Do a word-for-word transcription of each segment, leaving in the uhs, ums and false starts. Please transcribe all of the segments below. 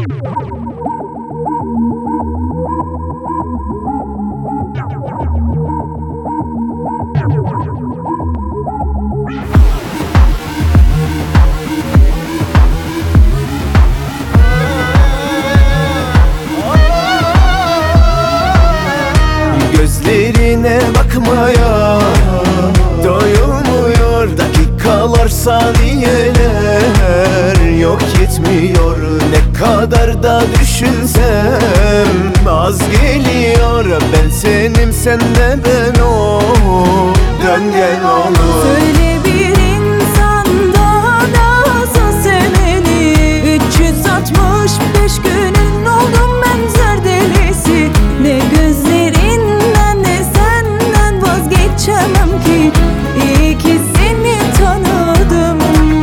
Gözlerine bakmaya doyulmuyor, dakikalar saniyeler yok yetmiyor. Ne kadar da düşünsem az geliyor. Ben senim, sen de ben o, dön gel olur. Söyle bir insan daha nasıl sevmeli? üç yüz altmış beş günün oldum ben zar delisi. Ne gözlerinden ne senden vazgeçemem ki. İyi ki seni tanıdım,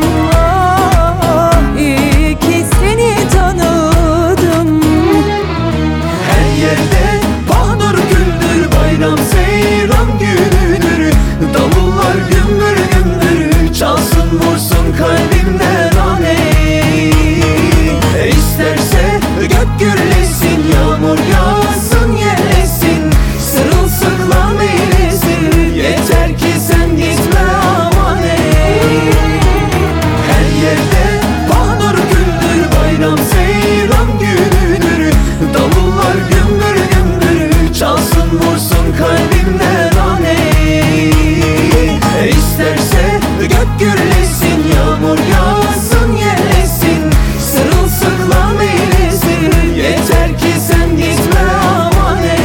ah, iyi ki seni tanıdım. Her yerde bahar güldür, bayram seyran günüdür. Davullar gümbür gümbür çalsın, vursun kalbimden aley. E isterse gök gürlesin, yağmur yağsın yelesin, sırılsıklam eylesin, yeter ki sen gitme aman ey. Her yerde bahar güldür, bayram seyran günüdür. Davullar gümbür gümbür çalsın, vursun kalbimden aley. E isterse gök gürlesin, yağmur yağsın yelesin, sırılsıklam eylesin, yeter ki sen gitme aman ey.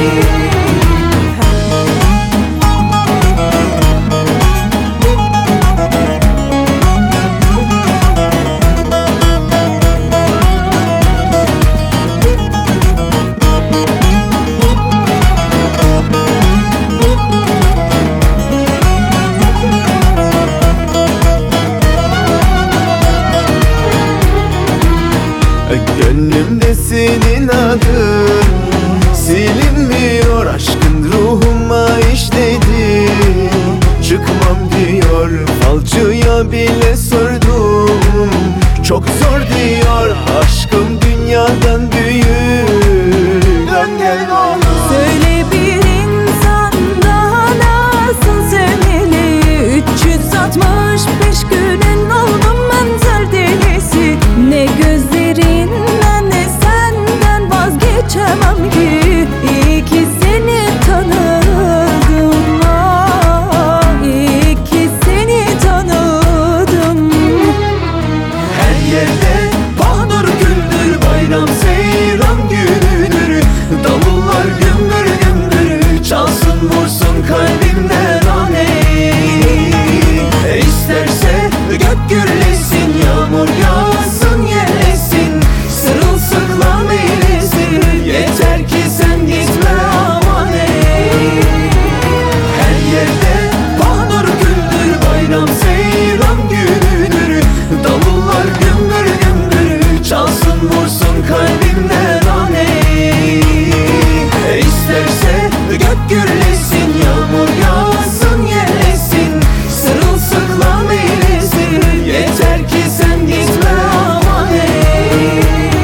Gönlümde senin adın silinmiyor, aşkın ruhuma işledi. Çıkmam diyor, falcıya bile sordum, çok zor diyor, aşkım dünyadan büyük, dön gel olur. Söyle bir insan daha nasıl sevmeli? üç yüz altmış beş günün oldum ben zar delisi. Ne gözlerinden ne senden vazgeçemem ki. İyi ki seni tanıdım, ah, iyi ki seni tanıdım. Her yerde bahar güldür, bayram seyran günüdür. Davullar gümbür gümbür çalsın, vursun kalbimden aley. E isterse gök gürlesin, yağmur yağsın yelesin, sırılsıklam eylesin, yeter ki sen gitme aman ey. Her yerde bahar güldür, bayram seyran günüdür. Davullar gümbür gümbür çalsın, vursun kalbimden aley. E isterse gök gürlesin, yağmur yağsın yelesin, sırılsıklam eylesin, yeter ki sen gitme aman ey.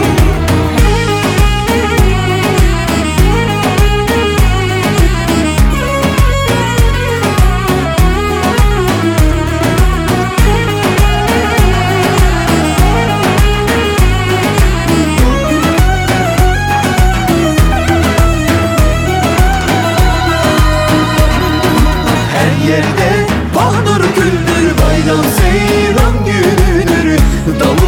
Her yerde bahar güldür, bayram seyran günüdür. Davul